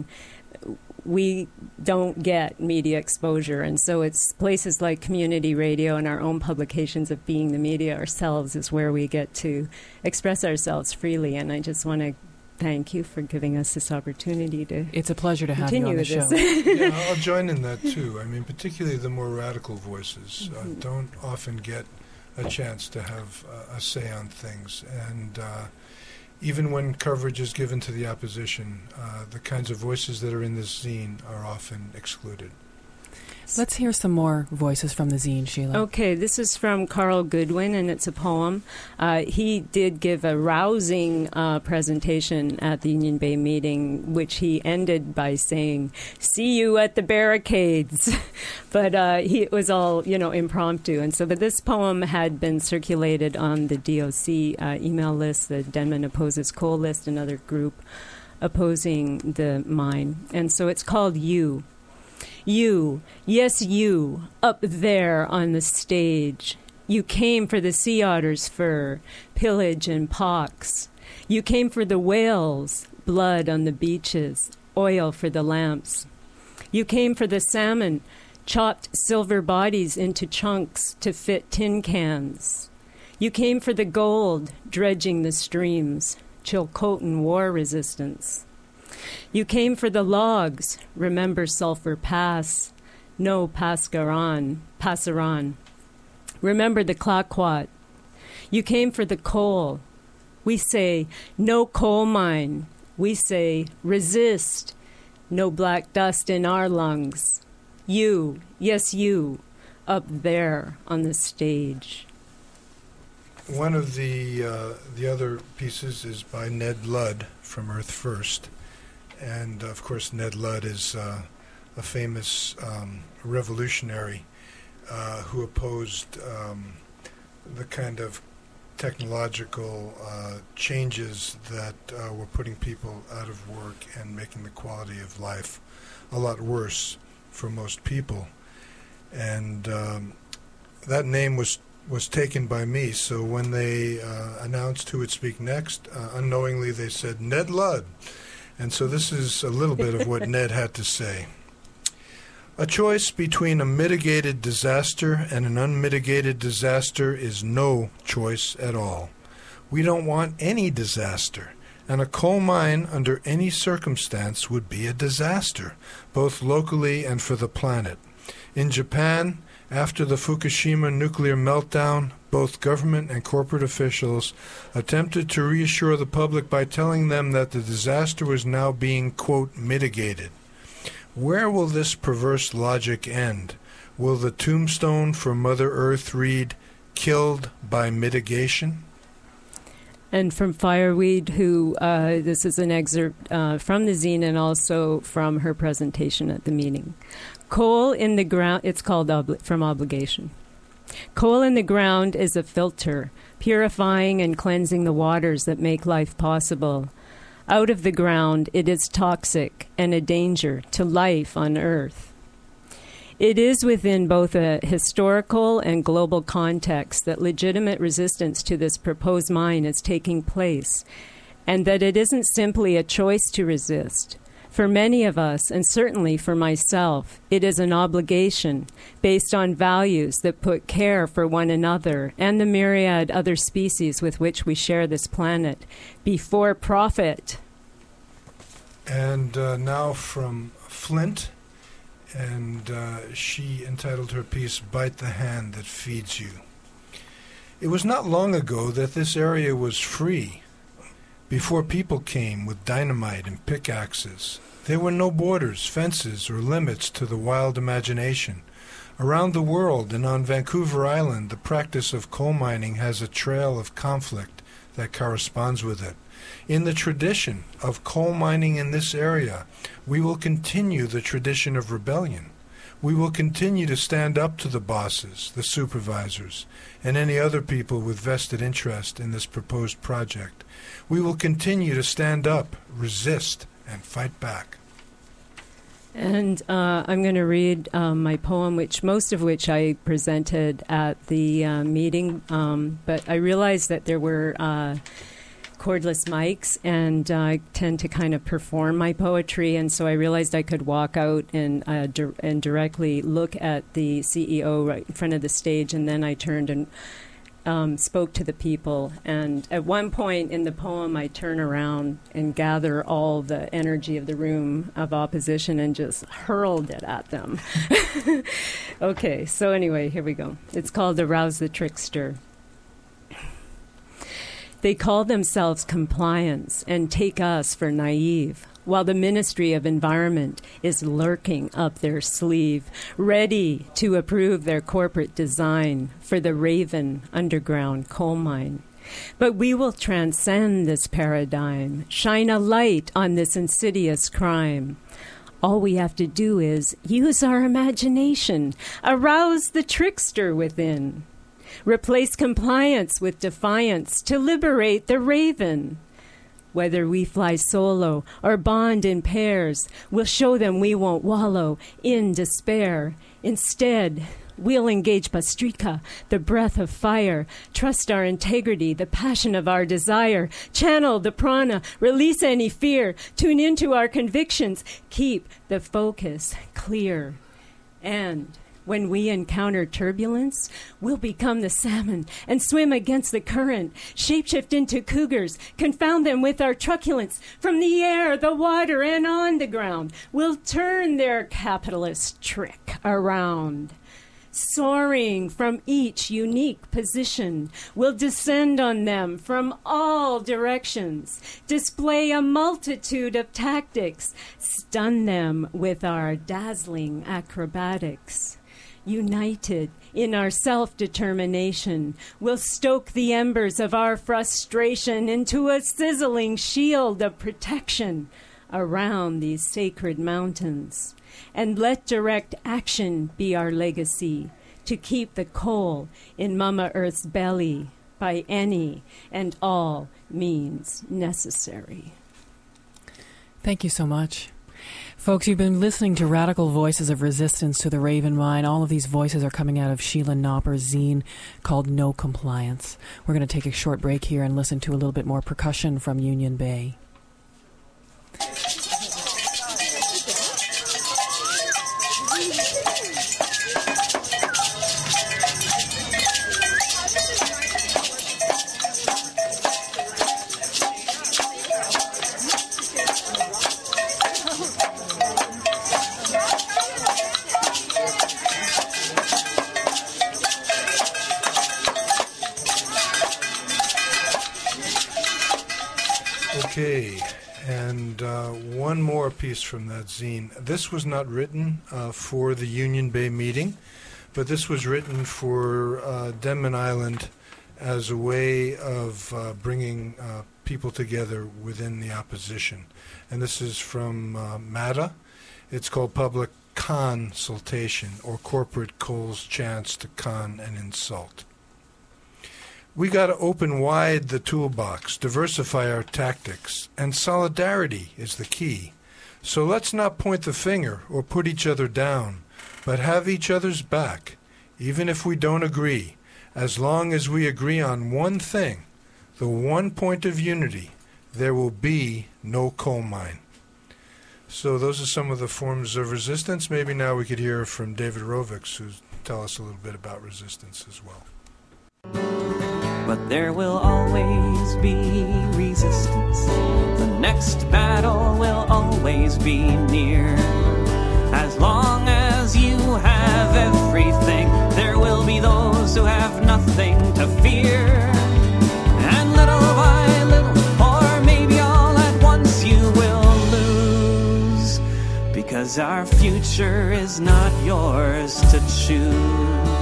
we don't get media exposure. And so it's places like community radio and our own publications of Being the Media ourselves is where we get to express ourselves freely. And I just want to thank you for giving us this opportunity to It's a pleasure to have you on the show. Yeah, I'll join in that too. I mean, particularly the more radical voices uh, don't often get a chance to have uh, a say on things. And uh, even when coverage is given to the opposition, uh, the kinds of voices that are in this zine are often excluded. Let's hear some more voices from the zine, Sheila. Okay, this is from Carl Goodwin, and it's a poem. Uh, he did give a rousing uh, presentation at the Union Bay meeting, which he ended by saying, "See you at the barricades." But uh, he, it was all, you know, impromptu. And so but this poem had been circulated on the D O C uh, email list, the Denman Opposes Coal list, another group opposing the mine. And so it's called You. You, yes you, up there on the stage. You came for the sea otter's fur, pillage and pox. You came for the whales, blood on the beaches, oil for the lamps. You came for the salmon, chopped silver bodies into chunks to fit tin cans. You came for the gold, dredging the streams. Chilcotin war resistance. You came for the logs, remember Sulphur Pass, no Pascaron, Passaron. Remember the Claquot. You came for the coal. We say, no coal mine. We say, resist. No black dust in our lungs. You, yes you, up there on the stage. One of the uh, the other pieces is by Ned Ludd from Earth First. And, of course, Ned Ludd is uh, a famous um, revolutionary uh, who opposed um, the kind of technological uh, changes that uh, were putting people out of work and making the quality of life a lot worse for most people. And um, that name was, was taken by me, so when they uh, announced who would speak next, uh, unknowingly they said, Ned Ludd. And so this is a little bit of what Ned had to say. A choice between a mitigated disaster and an unmitigated disaster is no choice at all. We don't want any disaster, and a coal mine under any circumstance would be a disaster, both locally and for the planet. In Japan, after the Fukushima nuclear meltdown, both government and corporate officials attempted to reassure the public by telling them that the disaster was now being, quote, mitigated. Where will this perverse logic end? Will the tombstone for Mother Earth read, killed by mitigation? And from Fireweed, who, uh, this is an excerpt uh, from the zine and also from her presentation at the meeting. Coal in the ground, it's called obli- From Obligation. Coal in the ground is a filter, purifying and cleansing the waters that make life possible. Out of the ground, it is toxic and a danger to life on Earth. It is within both a historical and global context that legitimate resistance to this proposed mine is taking place, and that it isn't simply a choice to resist. For many of us, and certainly for myself, it is an obligation based on values that put care for one another and the myriad other species with which we share this planet before profit. And uh, now from Flint, and uh, she entitled her piece, Bite the Hand That Feeds You. It was not long ago that this area was free. Before people came with dynamite and pickaxes, there were no borders, fences, or limits to the wild imagination. Around the world and on Vancouver Island, the practice of coal mining has a trail of conflict that corresponds with it. In the tradition of coal mining in this area, we will continue the tradition of rebellion. We will continue to stand up to the bosses, the supervisors, and any other people with vested interest in this proposed project. We will continue to stand up, resist, and fight back. And uh, I'm going to read um, my poem, which most of which I presented at the uh, meeting, um, but I realized that there were uh, cordless mics, and uh, I tend to kind of perform my poetry, and so I realized I could walk out and uh, di- and directly look at the C E O right in front of the stage, and then I turned and um, spoke to the people. And at one point in the poem, I turn around and gather all the energy of the room of opposition and just hurled it at them. Okay, so anyway, here we go. It's called Arouse the Trickster. They call themselves compliance and take us for naive, while the Ministry of Environment is lurking up their sleeve, ready to approve their corporate design for the Raven underground coal mine. But we will transcend this paradigm, shine a light on this insidious crime. All we have to do is use our imagination, arouse the trickster within. Replace compliance with defiance to liberate the Raven. Whether we fly solo or bond in pairs, we'll show them we won't wallow in despair. Instead, we'll engage Bastrika, the breath of fire, trust our integrity, the passion of our desire, channel the prana, release any fear, tune into our convictions, keep the focus clear, and When we encounter turbulence, we'll become the salmon and swim against the current, shapeshift into cougars, confound them with our truculence. From the air, the water, and on the ground, we'll turn their capitalist trick around. Soaring from each unique position, we'll descend on them from all directions, display a multitude of tactics, stun them with our dazzling acrobatics. United in our self-determination, we'll stoke the embers of our frustration into a sizzling shield of protection around these sacred mountains. And let direct action be our legacy, to keep the coal in Mama Earth's belly by any and all means necessary. Thank you so much. Folks, you've been listening to Radical Voices of Resistance to the Raven Mine. All of these voices are coming out of Sheila Knopper's zine called No Compliance. We're going to take a short break here and listen to a little bit more percussion from Union Bay. Okay, and uh, one more piece from that zine. This was not written uh, for the Union Bay meeting, but this was written for uh, Denman Island as a way of uh, bringing uh, people together within the opposition. And this is from uh, M A T A. It's called Public Consultation, or Corporate Coal's Chance to Con and Insult. We got to open wide the toolbox, diversify our tactics, and solidarity is the key. So let's not point the finger or put each other down, but have each other's back, even if we don't agree, as long as we agree on one thing, the one point of unity, there will be no coal mine. So those are some of the forms of resistance. Maybe now we could hear from David Rovics, who'll tell us a little bit about resistance as well. But there will always be resistance. The next battle will always be near. As long as you have everything, there will be those who have nothing to fear. And little by little, or maybe all at once, you will lose. Because our future is not yours to choose.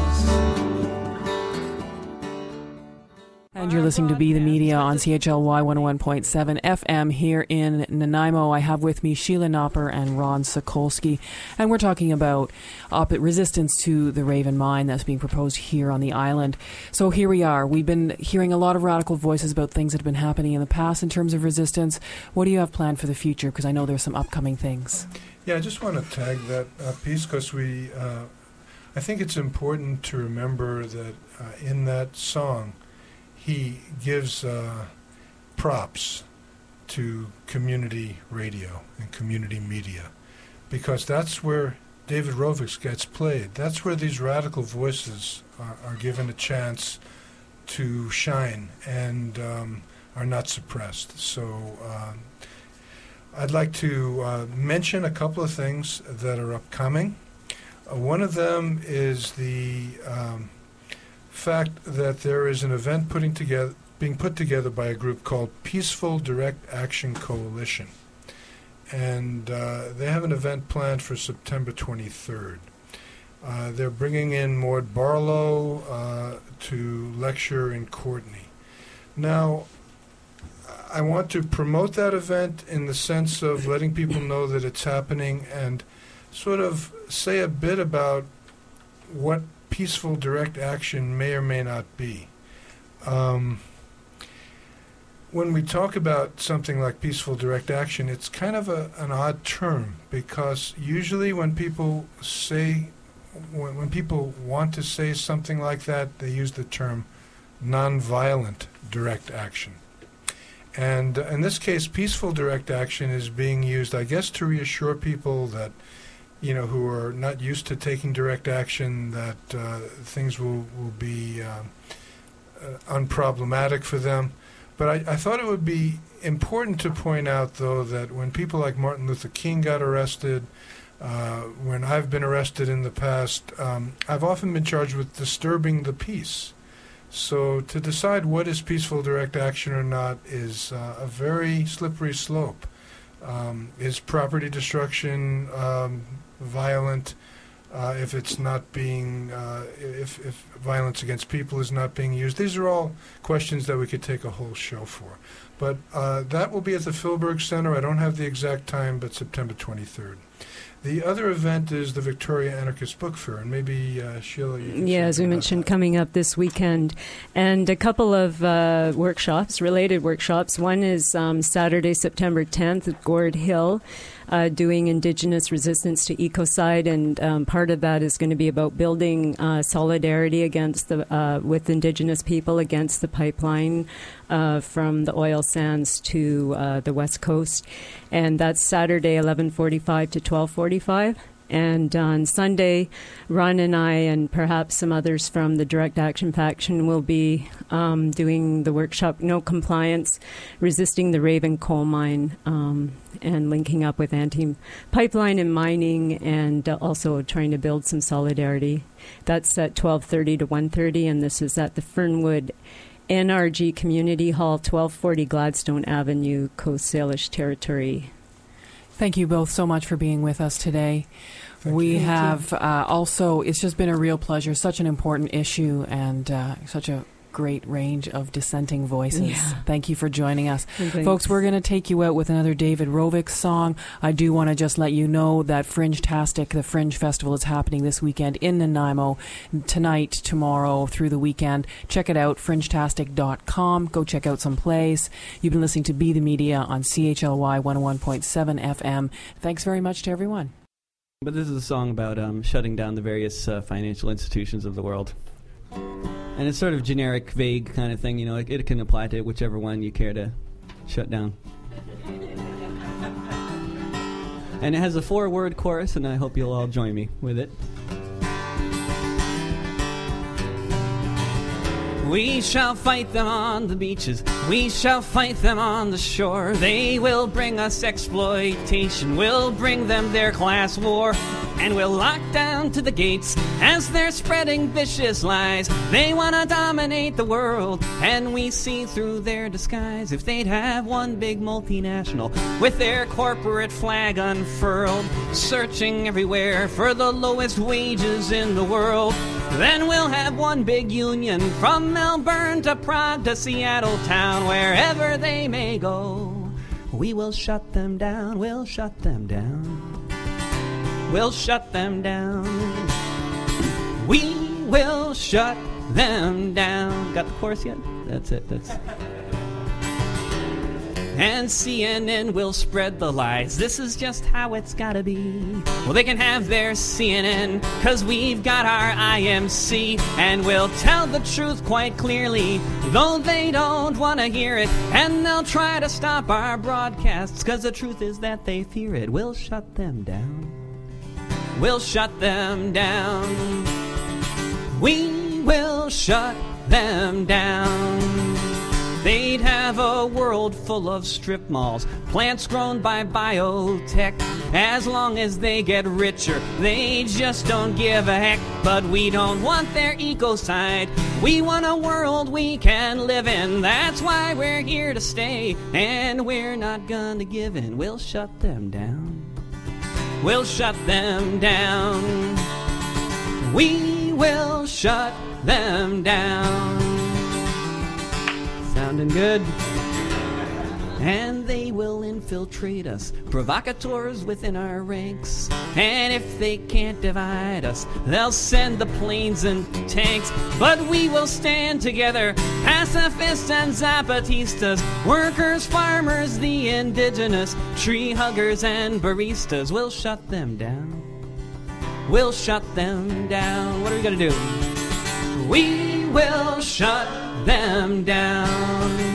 And you're listening to Be the Media on C H L Y one oh one point seven F M here in Nanaimo. I have with me Sheila Knopper and Ron Sokolsky, and we're talking about op- resistance to the Raven Mine that's being proposed here on the island. So here we are. We've been hearing a lot of radical voices about things that have been happening in the past in terms of resistance. What do you have planned for the future? Because I know there's some upcoming things. Yeah, I just want to tag that uh, piece because we, uh, I think it's important to remember that uh, in that song, he gives uh, props to community radio and community media, because that's where David Rovics gets played. That's where these radical voices are, are given a chance to shine and um, are not suppressed. So uh, I'd like to uh, mention a couple of things that are upcoming. Uh, one of them is the um, fact that there is an event putting together, being put together by a group called Peaceful Direct Action Coalition. And uh, they have an event planned for September twenty-third. Uh, they're bringing in Maud Barlow uh, to lecture in Courtenay. Now, I want to promote that event in the sense of letting people know that it's happening and sort of say a bit about what peaceful direct action may or may not be. Um, when we talk about something like peaceful direct action, it's kind of a, an odd term, because usually when people say, when, when people want to say something like that, they use the term nonviolent direct action. And uh, in this case, peaceful direct action is being used, I guess, to reassure people that you know, who are not used to taking direct action, that uh, things will, will be uh, uh, unproblematic for them. But I, I thought it would be important to point out, though, that when people like Martin Luther King got arrested, uh, when I've been arrested in the past, um, I've often been charged with disturbing the peace. So to decide what is peaceful direct action or not is uh, a very slippery slope. Um, is property destruction um, violent uh, if it's not being, uh, if, if violence against people is not being used? These are all questions that we could take a whole show for. But uh, that will be at the Philberg Center. I don't have the exact time, but September twenty-third. The other event is the Victoria Anarchist Book Fair, and maybe uh, Sheila, you can Yeah, as we mentioned, that. coming up this weekend. And a couple of uh, workshops, related workshops. One is um, Saturday, September tenth at Gord Hill, uh, doing Indigenous resistance to ecocide, and um, part of that is going to be about building uh, solidarity against the uh, with Indigenous people against the pipeline uh, from the oil sands to uh, the West Coast. And that's Saturday, eleven forty-five to twelve forty-five. And on Sunday, Ron and I and perhaps some others from the Direct Action Faction will be um, doing the workshop, No Compliance, Resisting the Raven Coal Mine, um, and linking up with anti-pipeline and mining, and uh, also trying to build some solidarity. That's at twelve thirty to one thirty, and this is at the Fernwood N R G Community Hall, twelve forty Gladstone Avenue, Coast Salish Territory. Thank you both so much for being with us today. Thank we you. have uh, also, it's just been a real pleasure, such an important issue, and uh, such a great range of dissenting voices. Yeah. Thank you for joining us. Thanks. Folks, we're going to take you out with another David Rovik song. I do want to just let you know that Fringe-tastic, the Fringe Festival, is happening this weekend in Nanaimo, tonight, tomorrow, through the weekend. Check it out, fringe tastic dot com. Go check out some plays. You've been listening to Be the Media on C H L Y one oh one point seven F M. Thanks very much to everyone. But this is a song about um, shutting down the various uh, financial institutions of the world. And it's sort of generic, vague kind of thing, you know, it, it can apply to whichever one you care to shut down. And it has a four-word chorus, and I hope you'll all join me with it. We shall fight them on the beaches, we shall fight them on the shore. They will bring us exploitation, we'll bring them their class war. And we'll lock down to the gates as they're spreading vicious lies. They want to dominate the world, and we see through their disguise. If they'd have one big multinational with their corporate flag unfurled, searching everywhere for the lowest wages in the world, then we'll have one big union from Melbourne to Prague to Seattle town. Wherever they may go, we will shut them down, we'll shut them down. We'll shut them down. We will shut them down. Got the chorus yet? That's it. That's. And C N N will spread the lies. This is just how it's gotta be. Well, they can have their C N N, cause we've got our I M C. And we'll tell the truth quite clearly, though they don't wanna hear it. And they'll try to stop our broadcasts, cause the truth is that they fear it. We'll shut them down. We'll shut them down. We will shut them down. They'd have a world full of strip malls, plants grown by biotech. As long as they get richer, they just don't give a heck. But we don't want their ecocide. We want a world we can live in. That's why we're here to stay, and we're not gonna give in. We'll shut them down. We'll shut them down. We will shut them down. Sounding good? And they will infiltrate us, provocateurs within our ranks. And if they can't divide us, they'll send the planes and tanks. But we will stand together, pacifists and zapatistas, workers, farmers, the indigenous, tree huggers and baristas. We'll shut them down. We'll shut them down. What are we gonna do? We will shut them down.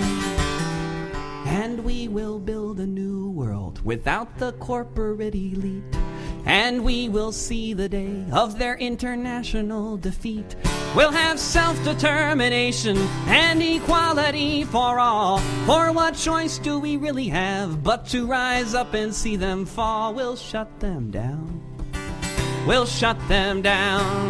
And we will build a new world without the corporate elite. and we will see the day of their international defeat. We'll have self-determination and equality for all. For what choice do we really have but to rise up and see them fall? We'll shut them down. We'll shut them down.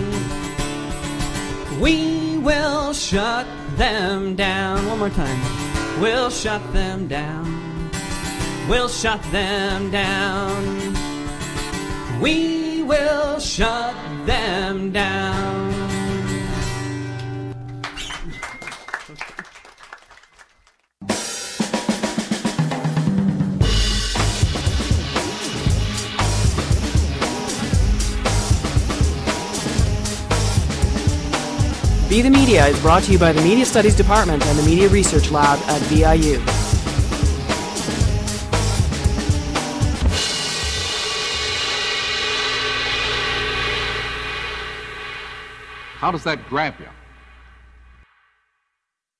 We will shut them down. One more time. We'll shut them down. We'll shut them down. We will shut them down. Be the Media is brought to you by the Media Studies Department and the Media Research Lab at V I U. How does that grab you?